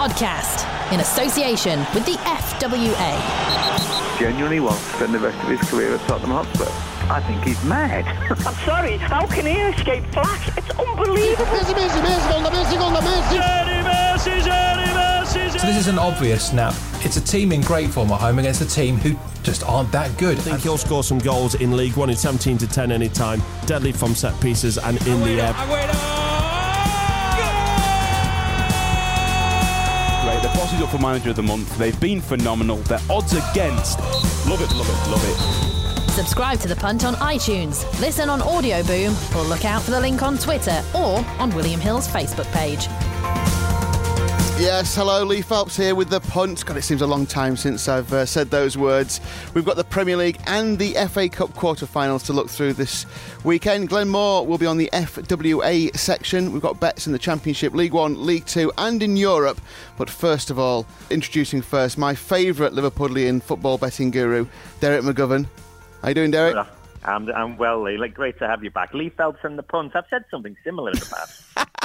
podcast in association with the FWA. Genuinely wants to spend the rest of his career at Tottenham Hotspur. I think he's mad. I'm sorry, how can he escape flash? It's unbelievable. So this isn't obvious now. It's a team in great form at home against a team who just aren't that good. I think he'll score some goals in League One. It's 17-10 any time. Deadly from set pieces and in the air. Great. The boss is up for Manager of the Month. They've been phenomenal. Their odds against. Love it, love it, love it. Subscribe to The Punt on iTunes, listen on Audio Boom, or look out for the link on Twitter or on William Hill's Facebook page. Yes, hello, Lee Phelps here with The Punt. God, it seems a long time since I've said those words. We've got the Premier League and the FA Cup quarter-finals to look through this weekend. Glenn Moore will be on the FWA section. We've got bets in the Championship, League One, League Two and in Europe. But first of all, introducing first my favourite Liverpudlian football betting guru, Derek McGovern. How you doing, Derek? I'm well, Lee. Great to have you back. Lee Phelps and The Punt. I've said something similar in the past.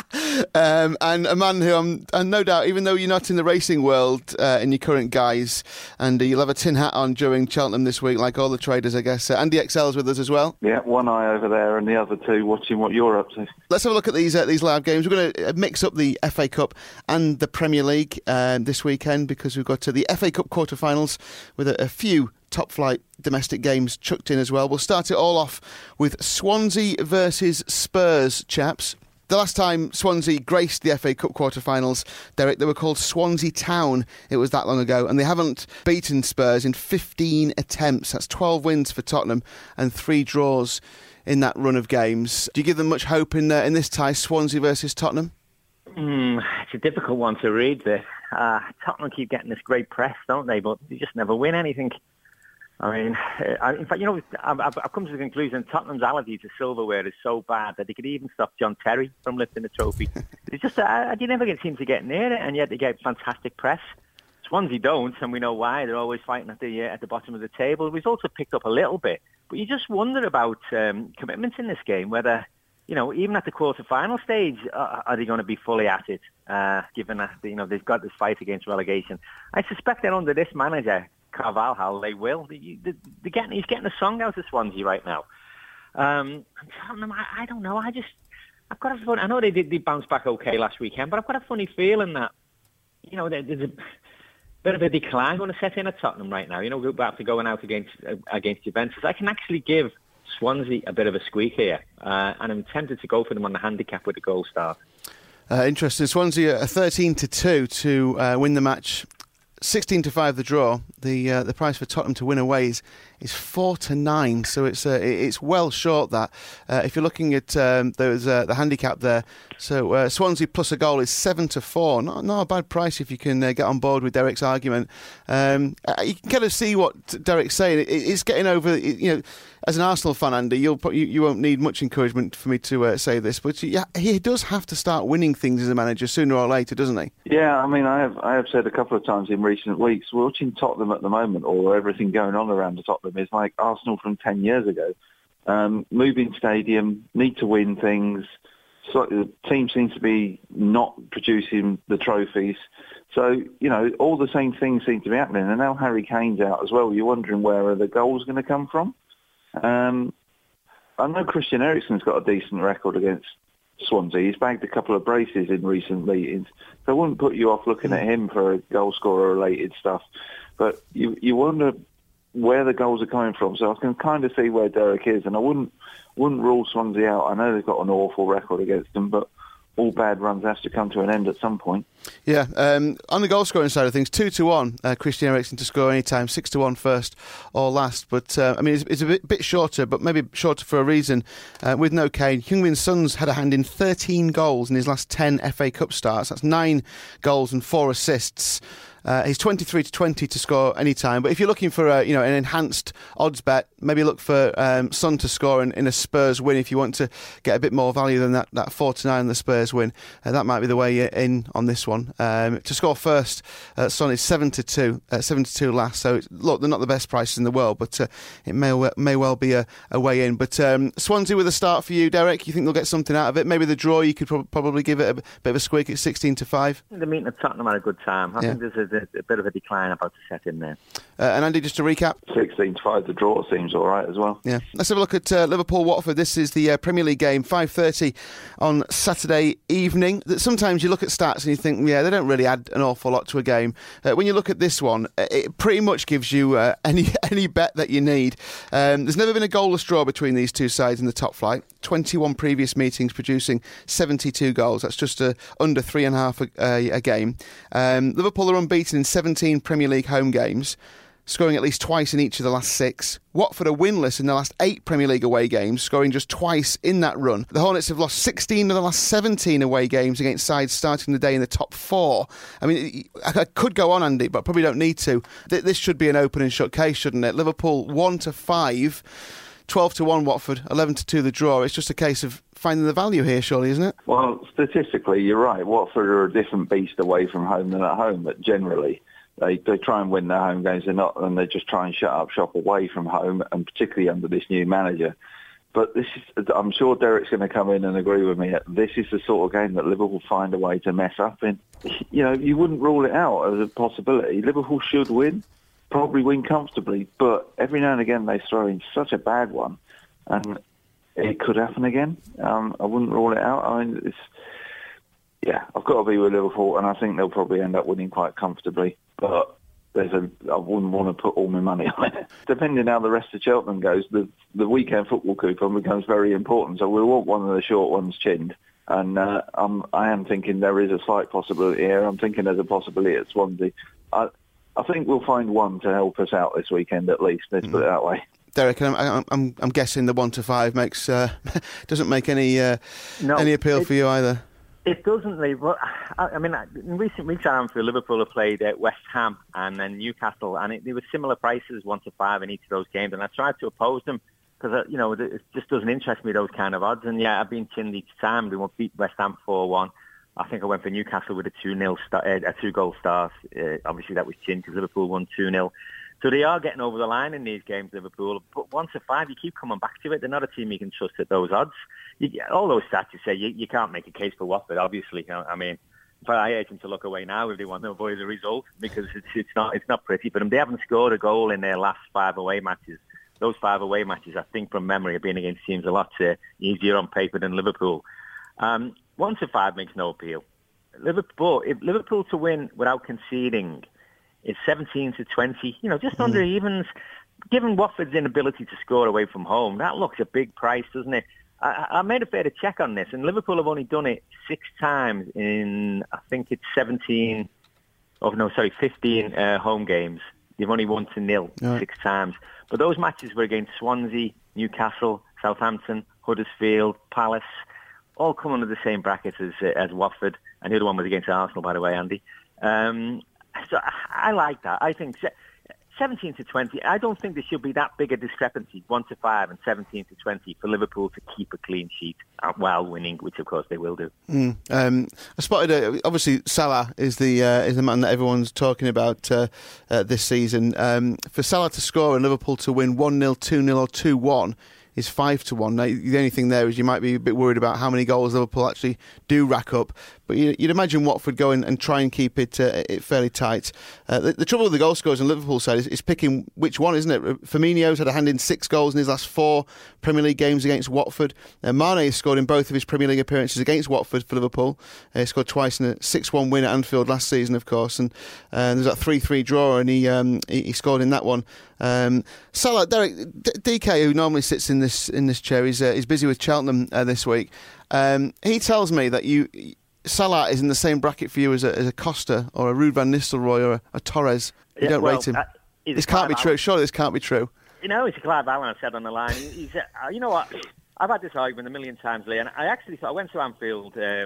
And a man who and no doubt, even though you're not in the racing world in your current guise, and you'll have a tin hat on during Cheltenham this week, like all the traders, I guess. Andy Excel's with us as well. Yeah, one eye over there and the other two watching what you're up to. Let's have a look at these live games. We're going to mix up the FA Cup and the Premier League this weekend because we've got the FA Cup quarter-finals with a few top-flight domestic games chucked in as well. We'll start it all off with Swansea versus Spurs, chaps. The last time Swansea graced the FA Cup quarter-finals, Derek, they were called Swansea Town. It was that long ago, and they haven't beaten Spurs in 15 attempts. That's 12 wins for Tottenham and 3 draws in that run of games. Do you give them much hope in this tie, Swansea versus Tottenham? It's a difficult one to read, this. Tottenham keep getting this great press, don't they? But they just never win anything. I mean, in fact, I've come to the conclusion Tottenham's allergy to silverware is so bad that they could even stop John Terry from lifting the trophy. It's just you never seem to get near it, and yet they get fantastic press. Swansea don't, and we know why. They're always fighting at the bottom of the table. We've also picked up a little bit, but you just wonder about commitments in this game. Whether even at the quarter-final stage, are they going to be fully at it? Given that they've got this fight against relegation, I suspect that under this manager, Carvalhal, they will. He's getting a song out of Swansea right now. Tottenham, I don't know. I've got a fun. I know they bounced back okay last weekend, but I've got a funny feeling that there's a bit of a decline going to set in at Tottenham right now. After going out against Juventus, I can actually give Swansea a bit of a squeak here, and I'm tempted to go for them on the handicap with the goal start. Interesting. Swansea are 13-2 to win the match. 16-5 the draw. The price for Tottenham to win away is 4-9, so it's well short that. If you're looking at the handicap there, so Swansea plus a goal is 7-4. Not a bad price if you can get on board with Derek's argument. You can kind of see what Derek's saying. It's getting over. As an Arsenal fan, Andy, you won't need much encouragement for me to say this, but he does have to start winning things as a manager sooner or later, doesn't he? Yeah, I mean, I have said a couple of times in recent weeks, watching Tottenham at the moment, or everything going on around the Tottenham, is like Arsenal from 10 years ago. Moving stadium, need to win things. So the team seems to be not producing the trophies. So, all the same things seem to be happening. And now Harry Kane's out as well. You're wondering where are the goals going to come from? I know Christian Eriksen's got a decent record against Swansea. He's bagged a couple of braces in recent meetings. So I wouldn't put you off looking at him for goal scorer related stuff. But you wonder where the goals are coming from. So I can kind of see where Derek is, and I wouldn't rule Swansea out. I know they've got an awful record against them, but all bad runs have to come to an end at some point. Yeah, on the goal scoring side of things, 2-1 Christian Eriksen to score any time, 6-1 first or last. But it's a bit shorter, but maybe shorter for a reason. With no Kane, Heung-min Son's had a hand in 13 goals in his last 10 FA Cup starts. That's 9 goals and 4 assists. He's 23 to 20 to score any time. But if you're looking for an enhanced odds bet, maybe look for Son to score in a Spurs win if you want to get a bit more value than that 4-9 on the Spurs win. That might be the way in on this one. To score first, Son is 7-2, 7-2 last. So look, they're not the best prices in the world, but it may well be a way in. But Swansea with a start for you, Derek. You think they'll get something out of it? Maybe the draw, you could probably give it a bit of a squeak at 16-5. The meeting at Tottenham had a good time. I think there's a bit of a decline about to set in there. And Andy, just to recap, 16-5. The draw seems all right as well. Yeah. Let's have a look at Liverpool-Watford. This is the Premier League game, 5:30 on Saturday evening. Sometimes you look at stats and you think, they don't really add an awful lot to a game. When you look at this one, it pretty much gives you any bet that you need. There's never been a goalless draw between these two sides in the top flight. 21 previous meetings producing 72 goals. That's just under 3.5 a game. Liverpool are unbeaten in 17 Premier League home games, scoring at least twice in each of the last 6. Watford are winless in the last 8 Premier League away games, scoring just twice in that run. The Hornets have lost 16 of the last 17 away games against sides starting the day in the top 4. I mean, I could go on, Andy, but probably don't need to. This should be an open and shut case, shouldn't it? Liverpool 1-5, 12-1 Watford, 11-2 the draw. It's just a case of finding the value here, surely, isn't it? Well, statistically, you're right. Watford are a different beast away from home than at home, but generally they try and win their home games. They're not, and they just try and shut up shop away from home, and particularly under this new manager. But I'm sure Derek's going to come in and agree with me. This is the sort of game that Liverpool find a way to mess up in. You wouldn't rule it out as a possibility. Liverpool should win, probably win comfortably, but every now and again they throw in such a bad one, and it could happen again. I wouldn't rule it out. I mean, I've got to be with Liverpool, and I think they'll probably end up winning quite comfortably. But I wouldn't want to put all my money on it. Depending how the rest of Cheltenham goes, the weekend football coupon becomes very important. So we want one of the short ones chinned. And I am thinking there is a slight possibility here. I'm thinking there's a possibility at Swansea. I think we'll find one to help us out this weekend at least. Let's put it that way. Derek, I'm guessing the 1-5 makes doesn't make any appeal for you either. It doesn't, Lee. But I mean, in recent weeks, Anfield, Liverpool have played at West Ham and then Newcastle, and they were similar prices, 1-5 in each of those games. And I tried to oppose them because it just doesn't interest me, those kind of odds. And I've been chinned each time. We won't beat West Ham 4-1. I think I went for Newcastle with a 2-goal start. Obviously, that was chinned because Liverpool won 2-0. So they are getting over the line in these games, Liverpool. But 1-5, you keep coming back to it. They're not a team you can trust at those odds. All those stats you say, you can't make a case for Watford, obviously. I mean, but I hate them to look away now if they want to avoid the result because it's not pretty for them. They haven't scored a goal in their last 5 away matches. Those 5 away matches, I think from memory, have been against teams a lot easier on paper than Liverpool. 1-5 makes no appeal. If Liverpool to win without conceding is 17-20, just under evens. Given Watford's inability to score away from home, that looks a big price, doesn't it? I made a bit of check on this, and Liverpool have only done it 6 times in, I think it's 15 home games. They've only won 2-0 6 times. But those matches were against Swansea, Newcastle, Southampton, Huddersfield, Palace, all come under the same brackets as Watford. And the other one was against Arsenal, by the way, Andy. So I like that. I think 17-20, I don't think there should be that big a discrepancy, 1-5 and 17-20 for Liverpool to keep a clean sheet while winning, which of course they will do. I spotted, obviously Salah is the man that everyone's talking about this season. For Salah to score and Liverpool to win 1-0, 2-0 or 2-1 is 5-1. Now, the only thing there is you might be a bit worried about how many goals Liverpool actually do rack up. But you'd imagine Watford go and try and keep it fairly tight. The trouble with the goal scorers on Liverpool's side is picking which one, isn't it? Firmino's had a hand in 6 goals in his last 4 Premier League games against Watford. Mane has scored in both of his Premier League appearances against Watford for Liverpool. He scored twice in a 6-1 win at Anfield last season, of course. And there's that 3-3 draw, and he scored in that one. Salah, Derek, DK, who normally sits in this chair, is busy with Cheltenham this week. He tells me that Salah is in the same bracket for you as a Costa or a Ruud van Nistelrooy or a Torres. You don't rate him. This can't be true. Surely this can't be true. It's a Clive Allen, I said on the line. He's you know what? I've had this argument a million times, Lee, and I actually thought I went to Anfield when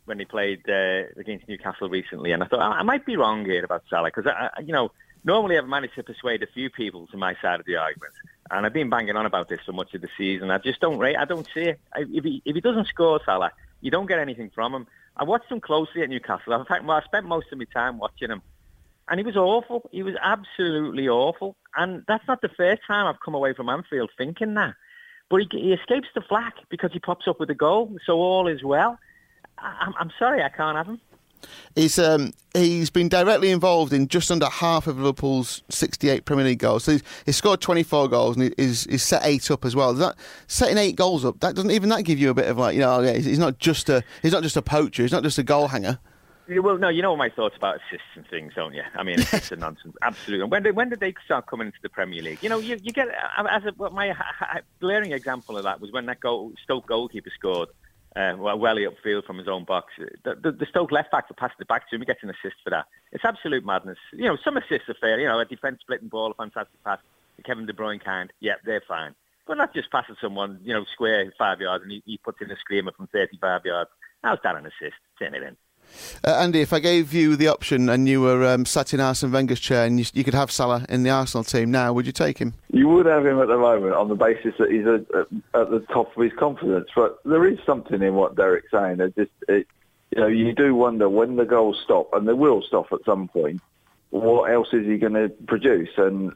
when he played against Newcastle recently, and I thought I might be wrong here about Salah because normally I've managed to persuade a few people to my side of the argument, and I've been banging on about this for much of the season. I just don't rate. I don't see it. If he doesn't score, Salah, you don't get anything from him. I watched him closely at Newcastle. In fact, I spent most of my time watching him, and he was awful. He was absolutely awful, and that's not the first time I've come away from Anfield thinking that. But he escapes the flak because he pops up with a goal, so all is well. I'm sorry, I can't have him. He's been directly involved in just under half of Liverpool's 68 Premier League goals. So he's scored 24 goals and he's set 8 up as well. Setting 8 goals up, doesn't even that give you a bit of he's not just a poacher, he's not just a goal hanger. Well, no, you know my thoughts about assists and things, don't you? I mean, it's just nonsense, absolutely. And when did they start coming into the Premier League? You get my glaring example of that was when that Stoke goalkeeper scored. Welly upfield from his own box. The Stoke left back passed it back to him. He gets an assist for that. It's absolute madness. Some assists are fair. A defence splitting ball, a fantastic pass, the Kevin De Bruyne kind. Yeah, they're fine. But not just passing someone, square 5 yards and he puts in a screamer from 35 yards. How's that an assist? Turn it in. Andy, if I gave you the option and you were sat in Arsene Wenger's chair and you could have Salah in the Arsenal team now, would you take him? You would have him at the moment on the basis that he's at the top of his confidence. But there is something in what Derek's saying. You do wonder when the goals stop, and they will stop at some point, what else is he going to produce? And,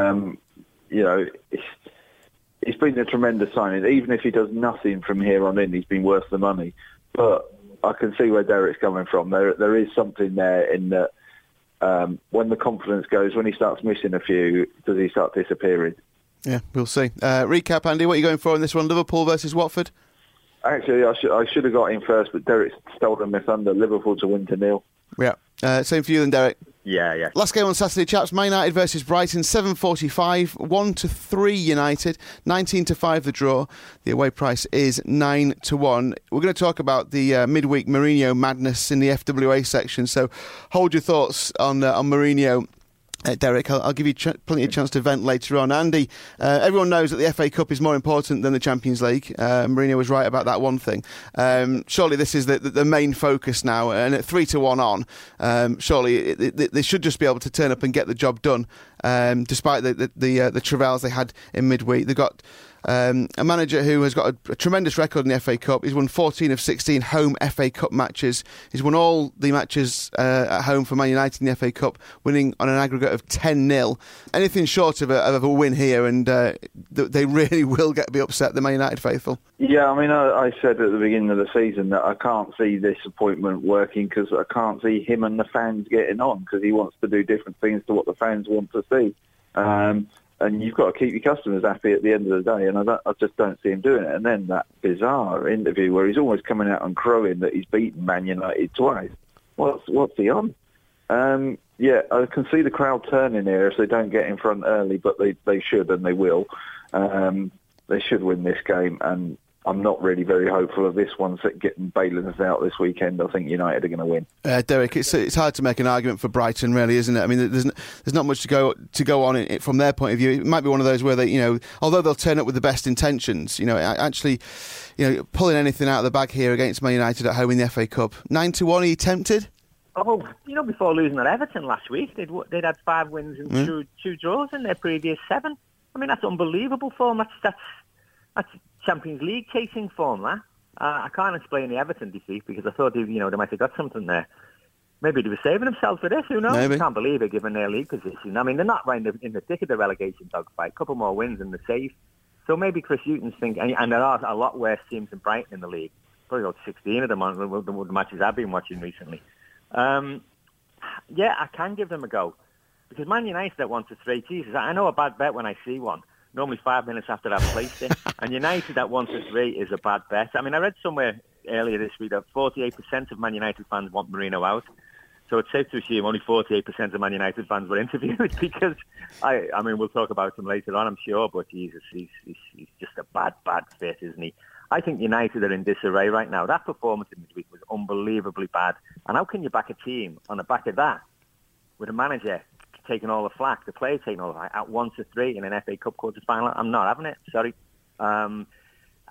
it's been a tremendous signing. Even if he does nothing from here on in, he's been worth the money. But I can see where Derek's coming from. There is something there in that when the confidence goes, when he starts missing a few, does he start disappearing? Yeah, we'll see. Recap, Andy, what are you going for in this one? Liverpool versus Watford? Actually, I should have got in first, but Derek stolen my thunder. Liverpool to win 2-0. Yeah. Same for you then, Derek. Yeah. Last game on Saturday, chaps. Man United versus Brighton, 7:45, 1-3 United, 19-5 the draw. The away price is 9-1. We're going to talk about the midweek Mourinho madness in the FWA section. So hold your thoughts on Mourinho. Derek, I'll give you plenty of chance to vent later on. Andy, everyone knows that the FA Cup is more important than the Champions League. Mourinho was right about that one thing. Surely this is the main focus now, and at 3-1 on, surely they should just be able to turn up and get the job done, despite the travails they had in midweek. They've got a manager who has got a tremendous record in the FA Cup. He's won 14 of 16 home FA Cup matches. He's won all the matches at home for Man United in the FA Cup, winning on an aggregate of 10-0. Anything short of a win here, and they really will be upset, the Man United faithful. Yeah, I mean, I said at the beginning of the season that I can't see this appointment working because I can't see him and the fans getting on because he wants to do different things to what the fans want to see. And you've got to keep your customers happy at the end of the day, and I just don't see him doing it. And then that bizarre interview where he's almost coming out and crowing that he's beaten Man United twice. What's he on? Yeah, I can see the crowd turning here if they don't get in front early, but they should and they will. They should win this game, and I'm not really very hopeful of this one getting bailings out this weekend. I think United are going to win. Derek, it's hard to make an argument for Brighton, really, isn't it? I mean, there's not much to go on in it from their point of view. It might be one of those where they, although they'll turn up with the best intentions, actually, pulling anything out of the bag here against Man United at home in the FA Cup. 9-1, are you tempted? Oh, before losing at Everton last week, they'd had 5 wins and two draws in their previous 7. I mean, that's unbelievable form. That's Champions League chasing form, that. I can't explain the Everton defeat because I thought they might have got something there. Maybe they were saving themselves for this, who knows? Maybe. I can't believe it, given their league position. I mean, they're not right in the thick of the relegation dogfight. A couple more wins and they're safe. So maybe Chris Hughton's thinking, and there are a lot worse teams than Brighton in the league. Probably about 16 of them on the matches I've been watching recently. Yeah, I can give them a go. Because Man United at 1-3, Jesus, I know a bad bet when I see one. Normally 5 minutes after I've placed it. And United at 1-3 is a bad bet. I mean, I read somewhere earlier this week that 48% of Man United fans want Mourinho out. So it's safe to assume only 48% of Man United fans were interviewed because, I mean, we'll talk about him later on, I'm sure, but Jesus, he's just a bad fit, isn't he? I think United are in disarray right now. That performance in midweek was unbelievably bad. And how can you back a team on the back of that with a manager taking all the flack, the players taking all the flack, at 1-3 in an FA Cup quarter-final? I'm not having it, sorry.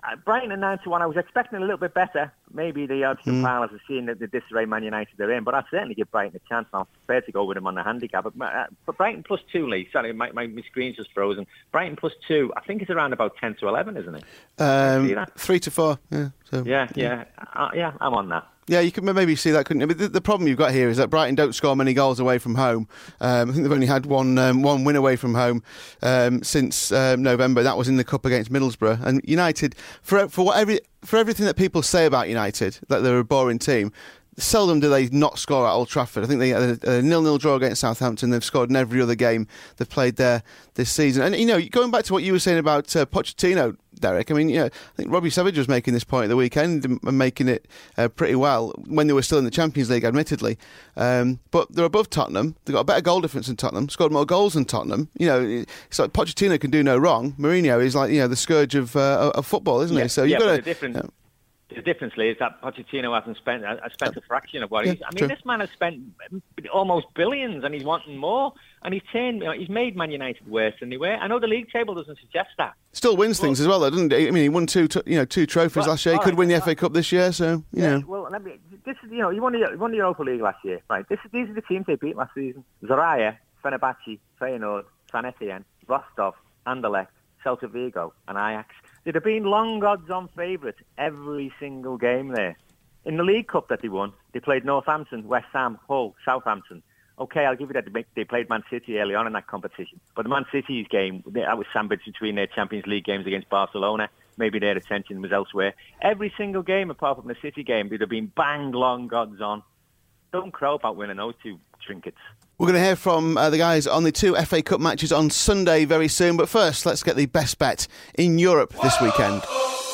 Brighton at 9-1, I was expecting a little bit better. Maybe the Piles are seeing the disarray Man United are in, but I'd certainly give Brighton a chance. I'm prepared to go with them on the handicap. But Brighton +2, Lee. Sorry, my screen's just frozen. Brighton +2, I think it's around about 10 to 11, isn't it? 3 to 4. Yeah. So, yeah, I'm on that. Yeah, you could maybe see that, couldn't you? But the problem you've got here is that Brighton don't score many goals away from home. I think they've only had one win away from home since November. That was in the Cup against Middlesbrough. And United, for everything that people say about United, that they're a boring team, seldom do they not score at Old Trafford. I think they had a 0-0 draw against Southampton. They've scored in every other game they've played there this season. And, going back to what you were saying about Pochettino, Derek, I mean, I think Robbie Savage was making this point at the weekend and making it pretty well when they were still in the Champions League, admittedly. But they're above Tottenham. They've got a better goal difference than Tottenham, scored more goals than Tottenham. It's like Pochettino can do no wrong. Mourinho is like, the scourge of football, isn't he? So you've got to... The difference, Lee, is that Pochettino hasn't spent a fraction of what he's... I mean, this man has spent almost billions and he's wanting more. And he's made Man United worse than they were. I know the league table doesn't suggest that. Still wins things as well, though, doesn't he? I mean, he won two trophies last year. He could win the FA Cup this year, so, Well, this is, he won the Europa League last year, right? These are the teams they beat last season. Zaraya, Fenerbahce, Feyenoord, San Etienne, Rostov, Anderlecht, Celta Vigo and Ajax. They'd have been long odds-on favourites every single game there. In the League Cup that they won, they played Northampton, West Ham, Hull, Southampton. OK, I'll give you that they played Man City early on in that competition. But the Man City's game, that was sandwiched between their Champions League games against Barcelona. Maybe their attention was elsewhere. Every single game, apart from the City game, they'd have been bang long odds-on. Don't crow about winning those two trinkets. We're going to hear from the guys on the 2 FA Cup matches on Sunday very soon. But first, let's get the best bet in Europe this weekend.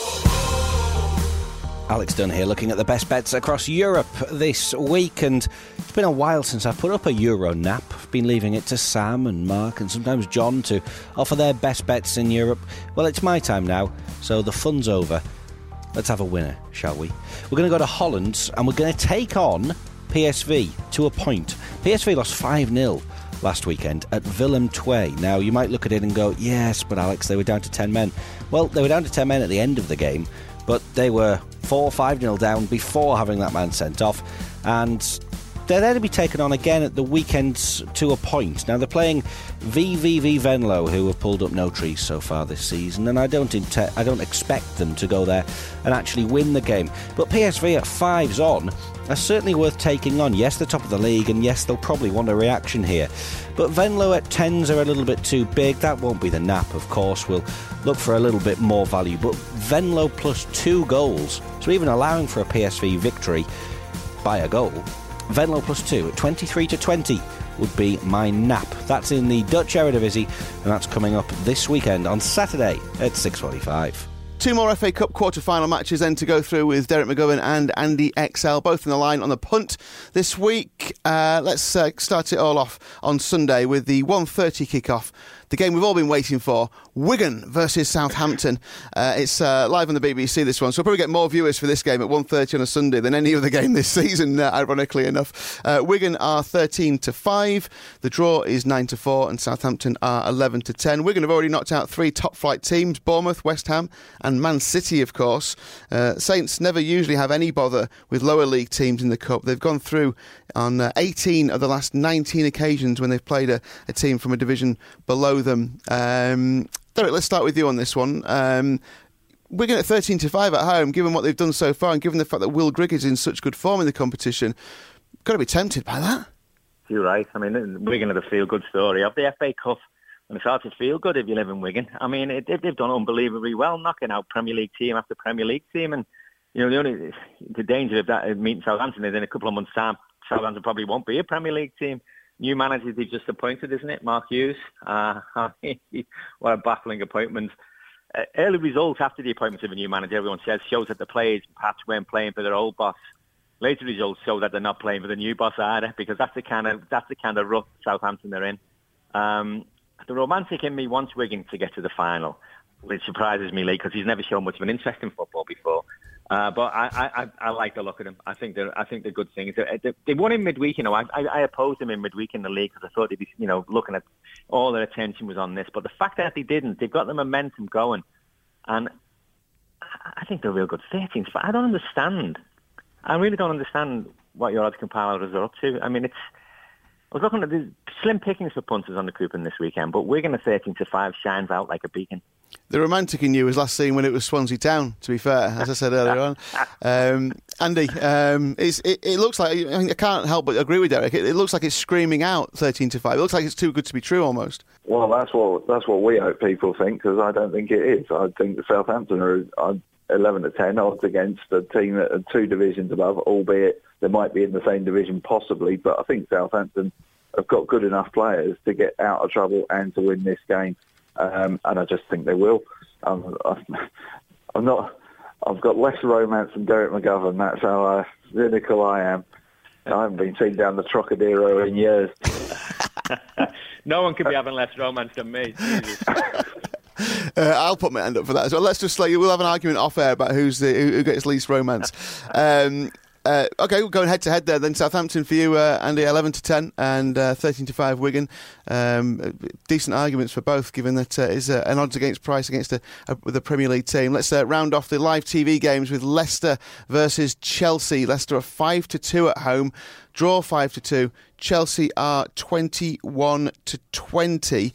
Alex Dunn here, looking at the best bets across Europe this week. And it's been a while since I've put up a Euro nap. I've been leaving it to Sam and Mark and sometimes John to offer their best bets in Europe. Well, it's my time now, so the fun's over. Let's have a winner, shall we? We're going to go to Holland and we're going to take on PSV to a point. PSV lost 5-0 last weekend at Willem II. Now, you might look at it and go, yes, but Alex, they were down to 10 men. Well, they were down to 10 men at the end of the game, but they were 4-5-0 down before having that man sent off. And they're there to be taken on again at the weekend to a point. Now, they're playing VVV Venlo, who have pulled up no trees so far this season, and I don't expect them to go there and actually win the game. But PSV at 5s on are certainly worth taking on. Yes, they're top of the league, and yes, they'll probably want a reaction here. But Venlo at 10s are a little bit too big. That won't be the nap, of course. We'll look for a little bit more value. But Venlo plus 2 goals, so even allowing for a PSV victory by a goal, Venlo plus 2 at 23-20 would be my nap. That's in the Dutch Eredivisie, and that's coming up this weekend on Saturday at 6:45. 2 more FA Cup quarter-final matches then to go through with Derek McGowan and Andy XL, both in the line on the punt this week. Let's start it all off on Sunday with the 1:30 kick-off. The game we've all been waiting for, Wigan versus Southampton. It's live on the BBC, this one, so we'll probably get more viewers for this game at 1:30 on a Sunday than any other game this season, ironically enough. Wigan are 13-5, the draw is 9-4, and Southampton are 11-10. Wigan have already knocked out 3 top-flight teams, Bournemouth, West Ham and Man City, of course. Saints never usually have any bother with lower league teams in the Cup. They've gone through on 18 of the last 19 occasions when they've played a team from a division below them. Derek, let's start with you on this one. Wigan at 13-5 at home, given what they've done so far and given the fact that Will Grigg is in such good form in the competition, got to be tempted by that. You're right. I mean, Wigan are the feel-good story of the FA Cup, and it's hard to feel good if you live in Wigan. I mean, they've done unbelievably well, knocking out Premier League team after Premier League team, and the danger of that meeting Southampton is in a couple of months' time, Southampton probably won't be a Premier League team. New manager they've just appointed, isn't it? Mark Hughes. What a baffling appointment. Early results after the appointment of a new manager, everyone says, shows that the players perhaps weren't playing for their old boss. Later results show that they're not playing for the new boss either, because that's the kind of rough Southampton they're in. The romantic in me wants Wigan to get to the final, which surprises me, Lee, because he's never shown much of an interest in football before. But I like the look at them. I think they're good things. They won in midweek. I opposed them in midweek in the league because I thought they'd be, looking at all their attention was on this. But the fact that they didn't, they've got the momentum going, and I think they're real good 13. But I don't understand. I really don't understand what your odds compilers are up to. I mean, I was looking at the slim pickings for punters on the coupon this weekend, but Wigan at 13-5 shines out like a beacon. The romantic in you was last seen when it was Swansea Town, to be fair, as I said earlier on. Andy, it looks like, I can't help but agree with Derek, it looks like it's screaming out 13-5. It looks like it's too good to be true almost. Well, that's what we hope people think, because I don't think it is. I think the Southampton are 11-10 odds against a team that are 2 divisions above, albeit they might be in the same division possibly, but I think Southampton have got good enough players to get out of trouble and to win this game. And I just think they will. I've got less romance than Derek McGovern. That's how cynical I am. I haven't been seen down the Trocadero in years. No one could be having less romance than me. Jesus. I'll put my hand up for that as well. Let's just we'll have an argument off air about who gets least romance. Okay, we're going head to head there. Then Southampton for you, Andy, 11-10 and 13-5 Wigan. Decent arguments for both, given that is an odds against price against the Premier League team. Let's round off the live TV games with Leicester versus Chelsea. Leicester are 5-2 at home, draw 5-2. Chelsea are 21-20.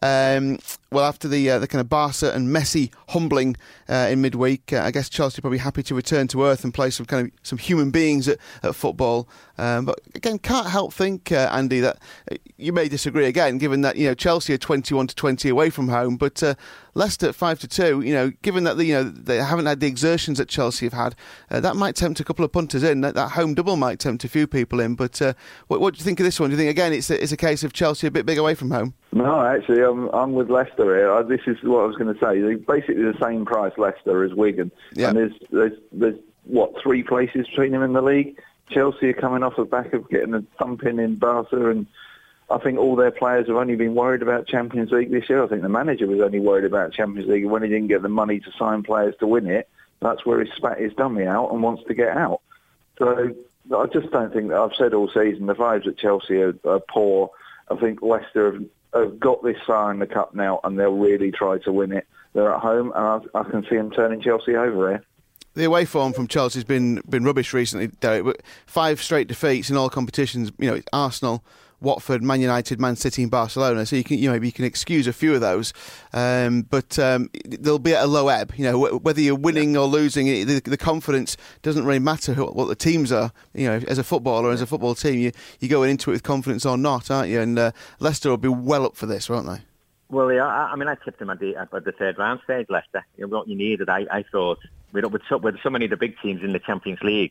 Well, after the kind of Barca and Messi humbling in midweek, I guess Chelsea are probably happy to return to earth and play some human beings at football. But again, can't help think, Andy, that you may disagree again, given that Chelsea are 21-20 away from home, but Leicester at 5-2. Given that they haven't had the exertions that Chelsea have had, that might tempt a couple of punters in. That home double might tempt a few people in. But what do you think of this one? Do you think again it's a case of Chelsea a bit big away from home? No, actually, I'm with Leicester here. This is what I was going to say. They're basically the same price, Leicester, as Wigan. Yeah. And there's 3 places between them in the league. Chelsea are coming off the back of getting a thumping in Barca, and I think all their players have only been worried about Champions League this year. I think the manager was only worried about Champions League, and when he didn't get the money to sign players to win it, that's where he spat his dummy out and wants to get out. So I just don't think that I've said all season the vibes at Chelsea are poor. I think Leicester have got this far in the cup now, and they'll really try to win it. They're at home, and I can see them turning Chelsea over here. The away form from Chelsea's been rubbish recently, Derek. But 5 straight defeats in all competitions. It's Arsenal, Watford, Man United, Man City, and Barcelona. So maybe you can excuse a few of those, but they'll be at a low ebb. Whether you're winning or losing, the confidence doesn't really matter what the teams are. As a footballer, as a football team, you're going into it with confidence or not, aren't you? And Leicester will be well up for this, won't they? Well, yeah. I mean, I tipped them at the third round stage, Leicester. What you needed, I thought, with so many of the big teams in the Champions League,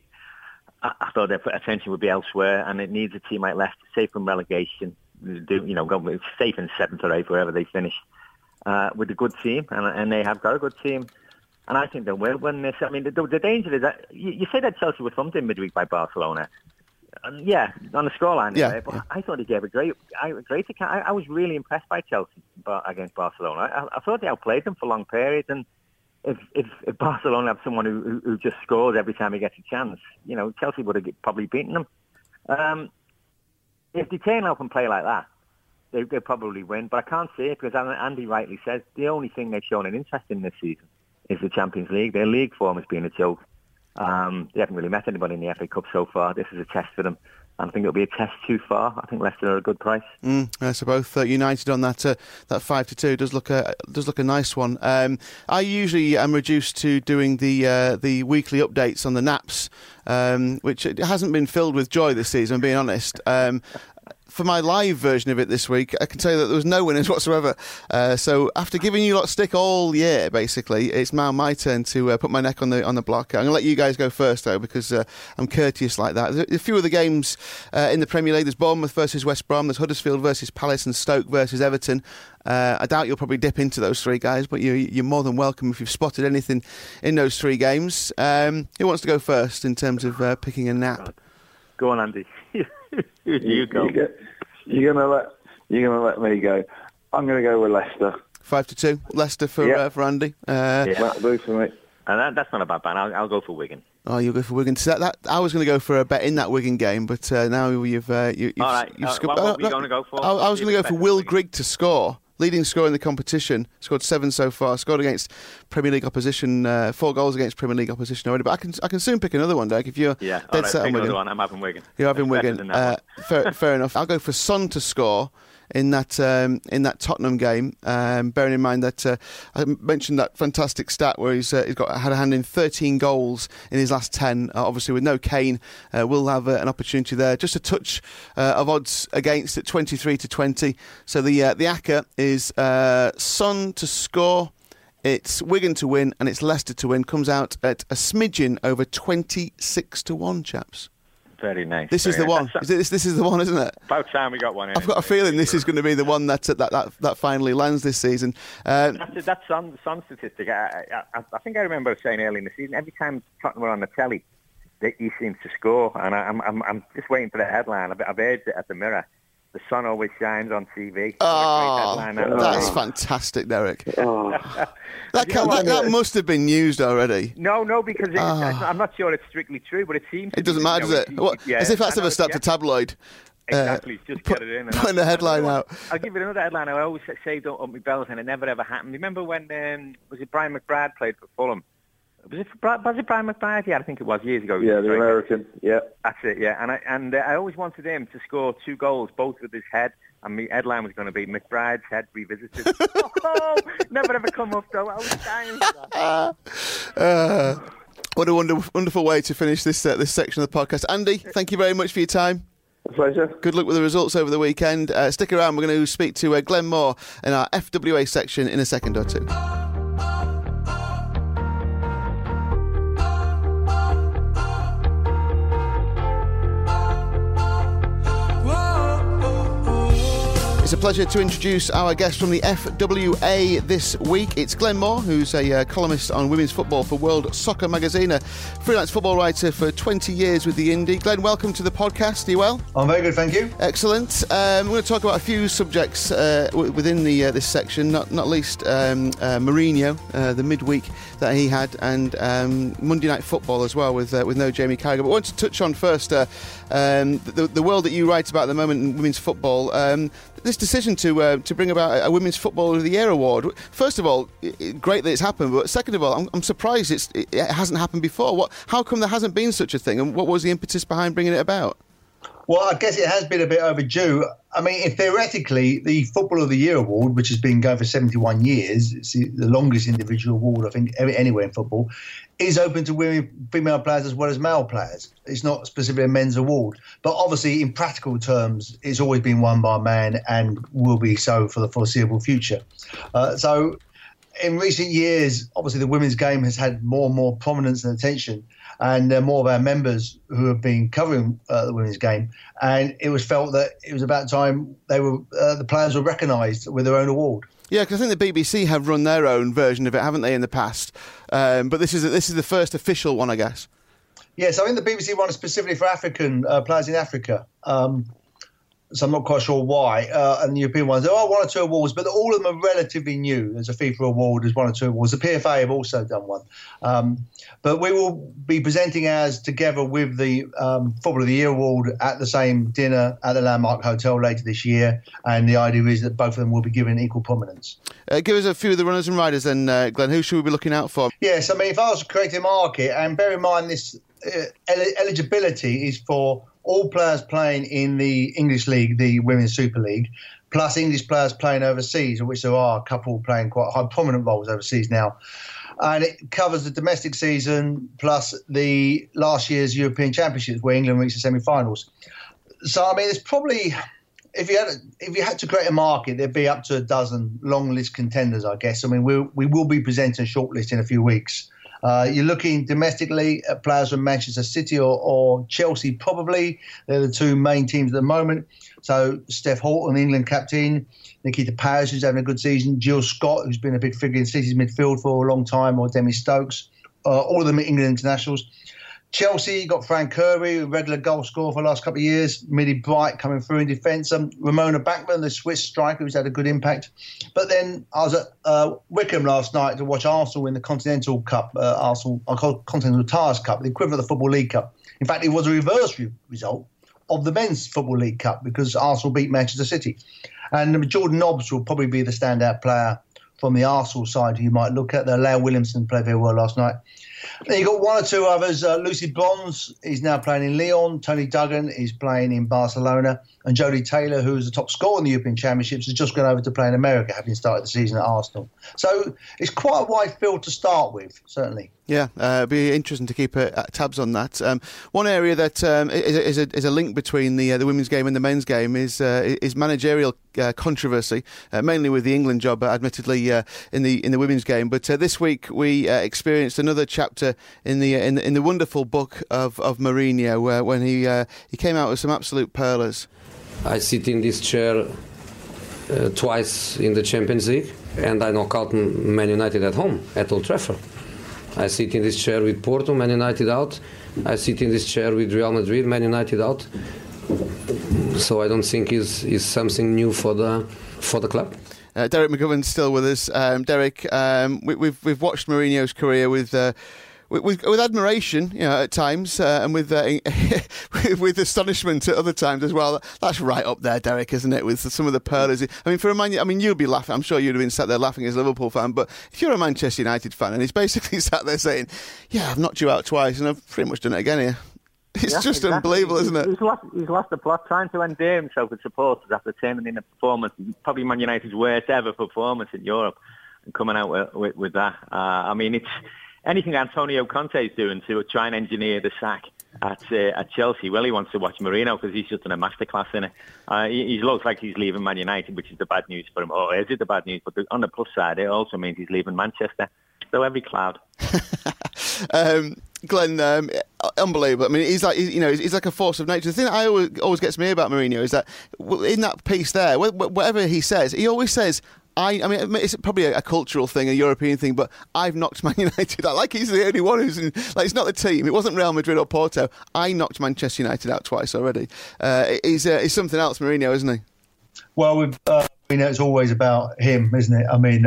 I thought their attention would be elsewhere, and it needs a team like Leicester, safe from relegation, go safe in 7th or 8th, wherever they finish, with a good team, and they have got a good team, and I think they will win this. I mean, the danger is that you say that Chelsea were thumped in midweek by Barcelona. Yeah, on the scoreline, yeah, but I thought he gave a great account. I was really impressed by Chelsea against Barcelona. I thought they outplayed them for long periods, and if Barcelona have someone who just scores every time he gets a chance, Chelsea would have probably beaten them. If they turn up and play like that, they probably win. But I can't say it because Andy rightly says the only thing they've shown an interest in this season is the Champions League. Their league form has been a joke. They haven't really met anybody in the FA Cup so far. This is a test for them. And I think it'll be a test too far. I think Leicester are a good price. So both United on that 5-2 does look a nice one. I usually am reduced to doing the weekly updates on the Naps, which it hasn't been filled with joy this season, I'm being honest. For my live version of it this week, I can tell you that there was no winners whatsoever. So after giving you lot stick all year, basically, it's now my turn to put my neck on the block. I'm going to let you guys go first, though, because I'm courteous like that. There's a few of the games in the Premier League. There's Bournemouth versus West Brom. There's Huddersfield versus Palace and Stoke versus Everton. I doubt you'll probably dip into those 3 guys, but you're more than welcome if you've spotted anything in those 3 games. Who wants to go first in terms of picking a nap? Go on, Andy. You go. You're gonna let me go. I'm gonna go with Leicester. 5-2. Leicester for Andy. That'll do for me. And that's not a bad ban. I'll go for Wigan. Oh, you'll go for Wigan. So that I was going to go for a bet in that Wigan game, but now you've all right. What were you going to go for? I was going to go for Will Grigg to score. leading scorer in the competition, scored 7 so far, scored against Premier League opposition, 4 goals against Premier League opposition already. But I can soon pick another one, Derek, if you're dead set on Wigan. One. I'm having Wigan. You're having Wigan. Fair enough. I'll go for Son to score in that Tottenham game, bearing in mind that I mentioned that fantastic stat where he's had a hand in 13 goals in his last 10. Obviously, with no Kane, we'll have an opportunity there. Just a touch of odds against at 23-20. So the ACCA is Son to score. It's Wigan to win, and it's Leicester to win. Comes out at a smidgen over 26-1, chaps. Very nice. This is the one. This is the one, isn't it? About time we got one in. I've got a feeling this is going to be the one that finally lands this season. That Son statistic, I think I remember saying early in the season, every time Tottenham were on the telly, he seems to score. And I'm just waiting for the headline. I've heard it at the Mirror. The sun always shines on TV. Oh, that's fantastic, Derek. Oh. That must have been used already. No, because I'm not sure it's strictly true, but it seems... It doesn't matter, does it? As if that's ever stopped a tabloid. Exactly, just get it in. Putting the headline out. I'll give you another headline. I always saved up my bells, and it never ever happened. Remember when, was it Brian McBride played for Fulham? Was it Brian McBride? Yeah, I think it was years ago. Yeah, the American. Yeah, that's it. Yeah, and I always wanted him to score 2 goals, both with his head. And my headline was going to be McBride's head revisited. Never ever come up though. I was dying for that. What a wonderful way to finish this section of the podcast. Andy, thank you very much for your time. A pleasure. Good luck with the results over the weekend. Stick around. We're going to speak to Glenn Moore in our FWA section in a second or two. It's a pleasure to introduce our guest from the FWA this week. It's Glenn Moore, who's a columnist on women's football for World Soccer Magazine, a freelance football writer for 20 years with the Indy. Glenn, welcome to the podcast. Are you well? I'm very good, thank you. Excellent. We're going to talk about a few subjects within this section, not least Mourinho, the midweek that he had, and Monday Night Football as well with no Jamie Carragher. But I want to touch on first the world that you write about at the moment in women's football. This decision to bring about a Women's Footballer of the Year award. First of all, great that it's happened, but second of all, I'm surprised it hasn't happened before. How come there hasn't been such a thing, and what was the impetus behind bringing it about? Well, I guess it has been a bit overdue. I mean, theoretically, the Footballer of the Year award, which has been going for 71 years, it's the longest individual award, I think, anywhere in football, is open to female players as well as male players. It's not specifically a men's award. But obviously, in practical terms, it's always been won by a man and will be so for the foreseeable future. So in recent years, obviously, the women's game has had more and more prominence and attention. And more of our members who have been covering the women's game, and it was felt that it was about time the players were recognised with their own award. Yeah, because I think the BBC have run their own version of it, haven't they, in the past? But this is the first official one, I guess. Yes, I think the BBC run it specifically for African players in Africa. So I'm not quite sure why. And the European ones, there are 1 or 2 awards, but all of them are relatively new. There's a FIFA award, there's 1 or 2 awards. The PFA have also done one. But we will be presenting ours together with the Football of the Year award at the same dinner at the Landmark Hotel later this year. And the idea is that both of them will be given equal prominence. Give us a few of the runners and riders then, Glenn. Who should we be looking out for? Yes, I mean, if I was to create a market, and bear in mind this eligibility is for all players playing in the English League, the Women's Super League, plus English players playing overseas, of which there are a couple playing quite high prominent roles overseas now. And it covers the domestic season plus the last year's European Championships where England reached the semi-finals. So, I mean, it's probably, if you had to create a market, there'd be up to a dozen long list contenders, I guess. I mean, we will be presenting a short list in a few weeks. You're looking domestically at players from Manchester City or Chelsea, probably. They're the 2 main teams at the moment. So Steph Houghton, England captain, Nikita Parrish, who's having a good season, Jill Scott, who's been a big figure in City's midfield for a long time, or Demi Stokes. All of them are England internationals. Chelsea, you've got Fran Kirby, a regular goal scorer for the last couple of years. Millie Bright coming through in defence. Ramona Bachmann, the Swiss striker, who's had a good impact. But then I was at Wickham last night to watch Arsenal win the Continental Cup, Continental Tires Cup, the equivalent of the Football League Cup. In fact, it was a reverse result. of the Men's Football League Cup because Arsenal beat Manchester City. And Jordan Nobbs will probably be the standout player from the Arsenal side who you might look at. Leo Williamson played very well last night. Then you've got one or two others. Lucy Bronze is now playing in Lyon. Tony Duggan is playing in Barcelona. And Jodie Taylor, who was the top scorer in the European Championships, has just gone over to play in America, having started the season at Arsenal. So it's quite a wide field to start with, certainly. Yeah, it'd be interesting to keep tabs on that. One area that is a link between the women's game and the men's game is managerial controversy, mainly with the England job, admittedly in the women's game. But this week we experienced another chapter in the wonderful book of Mourinho, when he came out with some absolute pearlers. I sit in this chair twice in the Champions League, and I knock out Man United at home at Old Trafford. I sit in this chair with Porto, Man United out. I sit in this chair with Real Madrid, Man United out. So I don't think is something new for the club. Derek McGovern's still with us. Derek, we've watched Mourinho's career with admiration, at times, and with astonishment at other times as well. That's right up there, Derek, isn't it? With some of the pearlers. You'd be laughing. I'm sure you'd have been sat there laughing as a Liverpool fan. But if you're a Manchester United fan, and he's basically sat there saying, "Yeah, I've knocked you out twice, and I've pretty much done it again here." It's just unbelievable, isn't it? He's lost the plot, trying to endear himself with supporters after turning in a performance, probably Man United's worst ever performance in Europe, and coming out with that. It's anything Antonio Conte is doing to try and engineer the sack at Chelsea. Well, he wants to watch Mourinho because he's just done a masterclass in it. He looks like he's leaving Man United, which is the bad news for him. Or is it the bad news? But on the plus side, it also means he's leaving Manchester. So every cloud. Glenn, unbelievable. I mean, he's like a force of nature. The thing that always gets me about Mourinho is that in that piece there, whatever he says, he always says, it's probably a cultural thing, a European thing, but I've knocked Man United out. Like he's the only one who's it's not the team. It wasn't Real Madrid or Porto. I knocked Manchester United out twice already. He's something else, Mourinho, isn't he? Well, it's always about him, isn't it? I mean,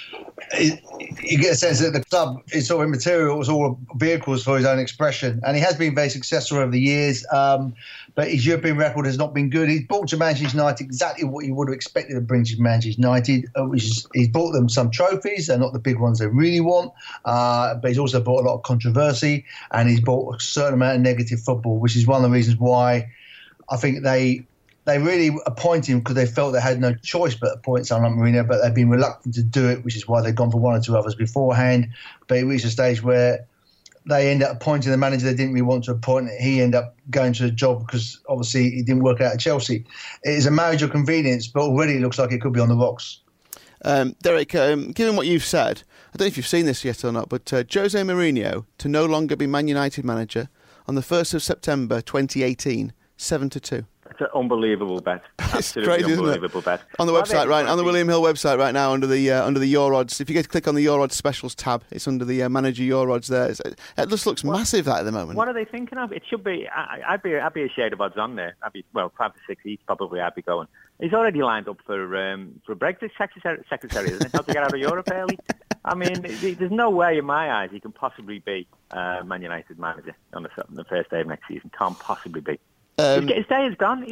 you get a sense that the club is sort of immaterial. It was all vehicles for his own expression. And he has been very successful over the years, but his European record has not been good. He's brought to Manchester United exactly what you would have expected to bring to Manchester United, which is he's brought them some trophies. They're not the big ones they really want, but he's also brought a lot of controversy, and he's brought a certain amount of negative football, which is one of the reasons why I think they really appointed him, because they felt they had no choice but to appoint someone like Mourinho, but they've been reluctant to do it, which is why they've gone for one or two others beforehand. But it reached a stage where they end up appointing the manager they didn't really want to appoint. He ended up going to the job because obviously it didn't work out at Chelsea. It is a marriage of convenience, but already it looks like it could be on the rocks. Derek, given what you've said, I don't know if you've seen this yet or not, but Jose Mourinho to no longer be Man United manager on the 1st of September 2018, 7-2. It's an unbelievable bet. It's crazy, unbelievable isn't it? bet. On the website, right? On the William Hill website right now, under the Your Odds. If you get to click on the Your Odds specials tab, it's under the manager Your Odds there. It just looks massive that at the moment. What are they thinking of? It should be. I'd be a shade of odds on there. 5 to 6 each probably. I'd be going. He's already lined up for Brexit secretary, isn't it? How to get out of Europe early. I mean, there's no way in my eyes he can possibly be Man United manager on the first day of next season. Can't possibly be. His day is gone.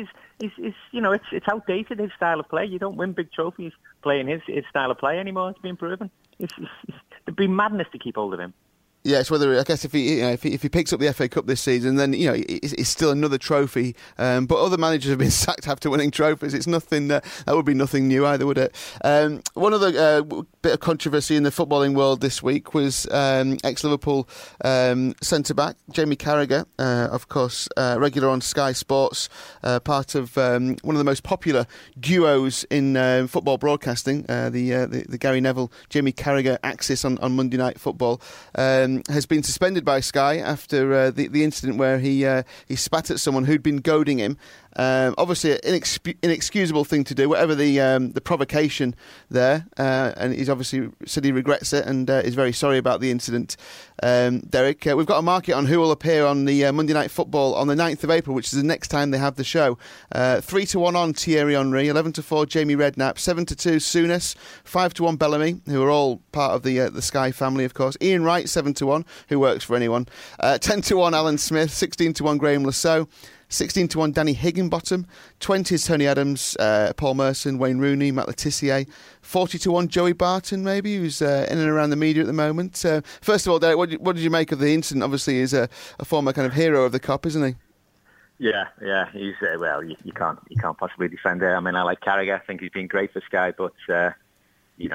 It's outdated, his style of play. You don't win big trophies playing his style of play anymore. It's been proven. It'd be madness to keep hold of him. Yeah, it's whether, I guess, if he picks up the FA Cup this season, then it's still another trophy. But other managers have been sacked after winning trophies. It's nothing. That would be nothing new either, would it? One other bit of controversy in the footballing world this week was ex-Liverpool centre back Jamie Carragher, of course, regular on Sky Sports, part of one of the most popular duos in football broadcasting, the Gary Neville Jamie Carragher axis on Monday Night Football. Has been suspended by Sky after the incident where he spat at someone who'd been goading him. Obviously, an inexcusable thing to do, whatever the provocation there. And he's obviously said he regrets it and is very sorry about the incident. Derek, we've got a market on who will appear on the Monday Night Football on the 9th of April, which is the next time they have the show. 3-1 on Thierry Henry, 11-4 Jamie Redknapp, 7-2 Souness, 5-1 Bellamy, who are all part of the Sky family, of course. Ian Wright, 7-1, who works for anyone. 10-1 Alan Smith, 16-1 Graham Lasso. 16-1 Danny Higginbottom. 20 is Tony Adams, Paul Merson, Wayne Rooney, Matt Le Tissier. 40-1 Joey Barton, maybe, who's in and around the media at the moment. First of all, Derek, what did you make of the incident? Obviously, he's a former kind of hero of the Cup, isn't he? Yeah. He's you can't possibly defend it. I mean, I like Carragher. I think he's been great for Sky, but you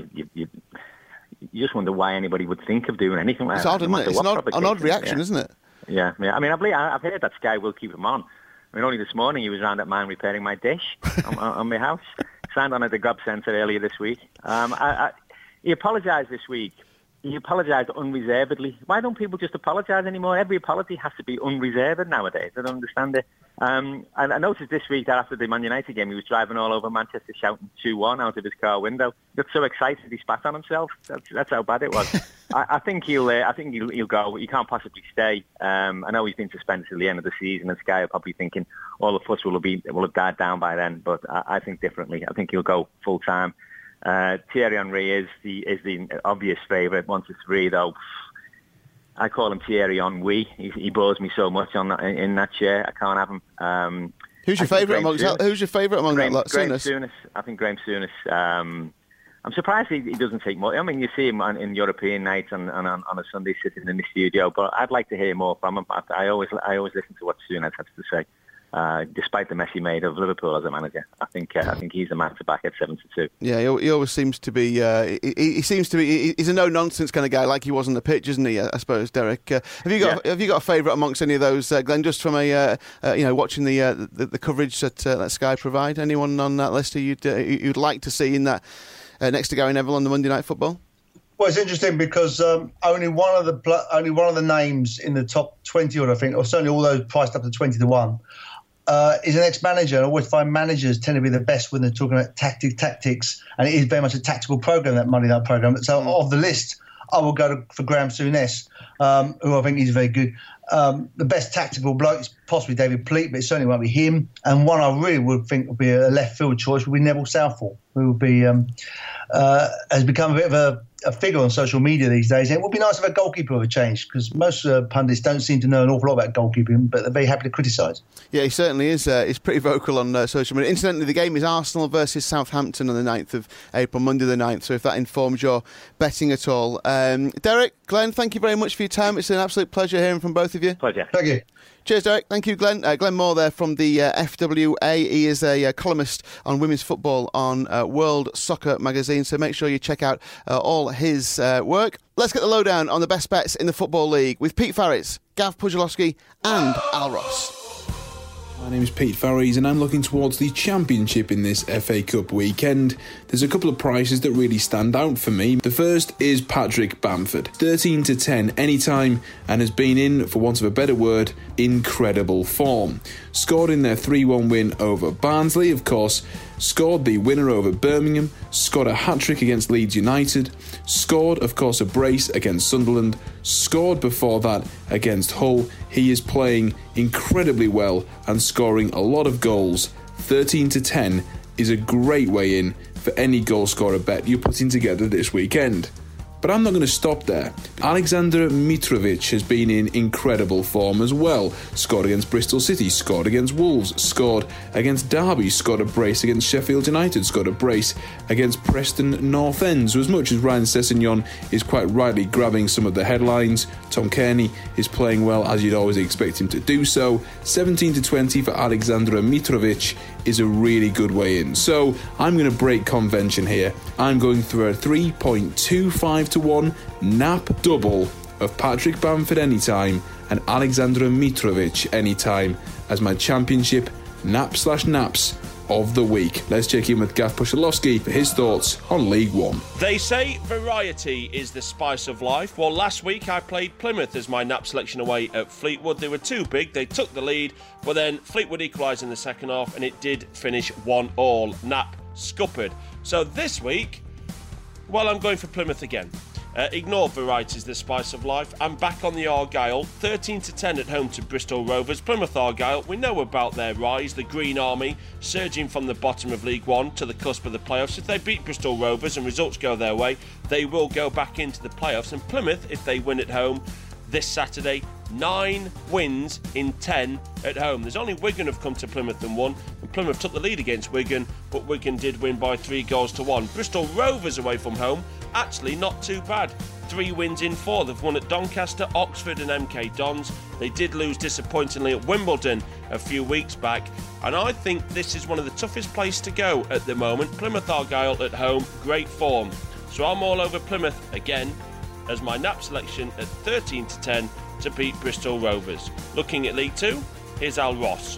just wonder why anybody would think of doing anything like that. It's odd, isn't it? It's an odd reaction, isn't it? Yeah. I mean, I've heard that Sky will keep him on. I mean, only this morning he was round at mine repairing my dish on my house. Signed on at the Grub Centre earlier this week. He apologised this week. He apologised unreservedly. Why don't people just apologise anymore? Every apology has to be unreserved nowadays. I don't understand it. And I noticed this week that after the Man United game, he was driving all over Manchester shouting 2-1 out of his car window. He got so excited he spat on himself. That's how bad it was. I think he'll go. He can't possibly stay. I know he's been suspended till the end of the season, and Sky are probably thinking all the fuss will have died down by then. But I think differently. I think he'll go full time. Thierry Henry is the obvious favourite. 1-3 though. I call him Thierry Henry. He bores me so much in that chair. I can't have him. Who's your favourite among that lot? Graham Souness. I think Graham Souness. I'm surprised he doesn't take more. I mean, you see him in European nights and on a Sunday sitting in the studio, but I'd like to hear more from him. I always listen to what Souness has to say. Despite the mess he made of Liverpool as a manager, I think he's the man to back at 7-2. Yeah, he always seems to be. He's a no-nonsense kind of guy, like he was on the pitch, isn't he? I suppose, Derek. Have you got a favourite amongst any of those, Glenn? Just from watching the coverage that Sky provide. Anyone on that list who you'd like to see in that next to Gary Neville on the Monday Night Football? Well, it's interesting because only one of the names in the top 20, I think, or certainly all those priced up to 20-1. Is an ex-manager. I always find managers tend to be the best when they're talking about tactics, and it is very much a tactical program, that Monday Night program. So of the list, I will go for Graham Souness, who I think is very good. The best tactical bloke is possibly David Pleat, but it certainly won't be him. And one I really would think would be a left field choice would be Neville Southall, who would be has become a bit of a figure on social media these days. And it would be nice if a goalkeeper would change, because most pundits don't seem to know an awful lot about goalkeeping, but they're very happy to criticise. Yeah, he certainly is. He's pretty vocal on social media. Incidentally, the game is Arsenal versus Southampton on the 9th of April, Monday the 9th, so if that informs your betting at all. Derek, Glenn, thank you very much for your time. It's an absolute pleasure hearing from both of you. Pleasure. Thank you. Cheers, Derek. Thank you, Glenn. Glenn Moore there from the FWA. He is a columnist on women's football on World Soccer magazine, so make sure you check out all his work. Let's get the lowdown on the best bets in the Football League with Pete Farris, Gav Pujalowski and Al Ross. My name is Pete Farris and I'm looking towards the Championship in this FA Cup weekend. There's a couple of prices that really stand out for me. The first is Patrick Bamford, 13-10 anytime, and has been in, for want of a better word, incredible form. Scored in their 3-1 win over Barnsley, of course, scored the winner over Birmingham, scored a hat-trick against Leeds United, scored, of course, a brace against Sunderland, scored before that against Hull. He is playing incredibly well and scoring a lot of goals. 13-10 is a great way in for any goal scorer bet you're putting together this weekend. But I'm not going to stop there. Alexander Mitrovic has been in incredible form as well. Scored against Bristol City, scored against Wolves, scored against Derby, scored a brace against Sheffield United, scored a brace against Preston North End. So as much as Ryan Sessegnon is quite rightly grabbing some of the headlines, Tom Kearney is playing well as you'd always expect him to do so. 17-20 for Alexander Mitrovic is a really good way in. So I'm going to break convention here. I'm going through a 3.25-1 nap double of Patrick Bamford anytime and Alexander Mitrovic anytime as my Championship nap/naps of the week. Let's check in with Gav Pujalowski for his thoughts on League One. They say variety is the spice of life. Well, last week I played Plymouth as my nap selection away at Fleetwood. They were too big, they took the lead, but then Fleetwood equalised in the second half and it did finish 1-1. Nap scuppered. So this week, well, I'm going for Plymouth again. Ignore variety is the spice of life. I'm back on the Argyle, 13-10 at home to Bristol Rovers. Plymouth Argyle, we know about their rise, the Green Army, surging from the bottom of League One to the cusp of the playoffs. If they beat Bristol Rovers and results go their way, they will go back into the playoffs. And Plymouth, if they win at home this Saturday, 9 wins in 10 at home. There's only Wigan have come to Plymouth and won, and Plymouth took the lead against Wigan, but Wigan did win by 3-1. Bristol Rovers away from home, actually not too bad. 3 wins in 4. They've won at Doncaster, Oxford and MK Dons. They did lose disappointingly at Wimbledon a few weeks back, and I think this is one of the toughest places to go at the moment. Plymouth Argyle at home, great form. So I'm all over Plymouth again as my nap selection at 13-10 to beat Bristol Rovers. Looking at League 2, here's Al Ross.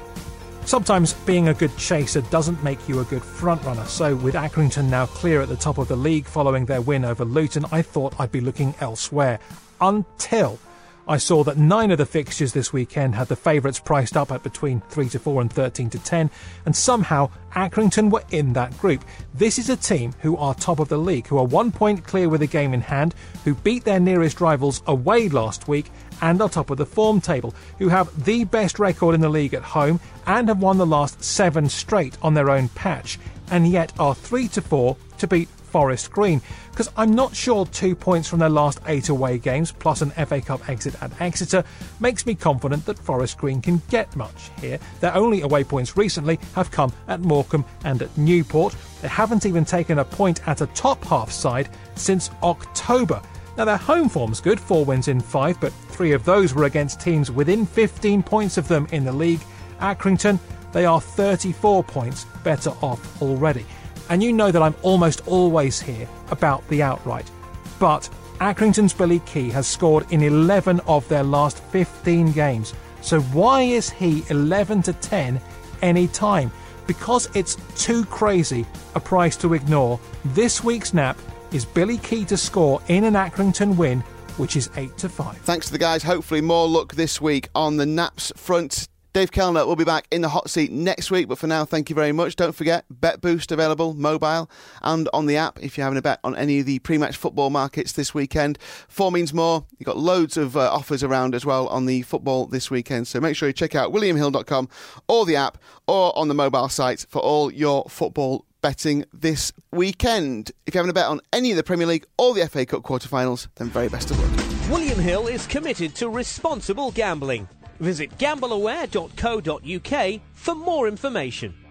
Sometimes being a good chaser doesn't make you a good frontrunner, so with Accrington now clear at the top of the league following their win over Luton, I thought I'd be looking elsewhere. Until I saw that 9 of the fixtures this weekend had the favourites priced up at between 3-4 and 13-10, and somehow Accrington were in that group. This is a team who are top of the league, who are 1 point clear with a game in hand, who beat their nearest rivals away last week and are top of the form table, who have the best record in the league at home and have won the last 7 straight on their own patch, and yet are 3-4 to beat Forest Green, because I'm not sure 2 points from their last 8 away games plus an FA Cup exit at Exeter makes me confident that Forest Green can get much here. Their only away points recently have come at Morecambe and at Newport. They haven't even taken a point at a top half side since October. Now their home form's good, 4 wins in 5, but 3 of those were against teams within 15 points of them in the league. Accrington, they are 34 points better off already. And you know that I'm almost always here about the outright. But Accrington's Billy Key has scored in 11 of their last 15 games. So why is he 11-10 any time? Because it's too crazy a price to ignore. This week's nap is Billy Key to score in an Accrington win, which is 8-5. Thanks to the guys. Hopefully more luck this week on the naps front. Dave Kellner will be back in the hot seat next week, but for now, thank you very much. Don't forget, Bet Boost available, mobile and on the app if you're having a bet on any of the pre-match football markets this weekend. 4 means more. You've got loads of offers around as well on the football this weekend, so make sure you check out williamhill.com or the app or on the mobile site for all your football betting this weekend. If you're having a bet on any of the Premier League or the FA Cup quarterfinals, then very best of luck. William Hill is committed to responsible gambling. Visit gambleaware.co.uk for more information.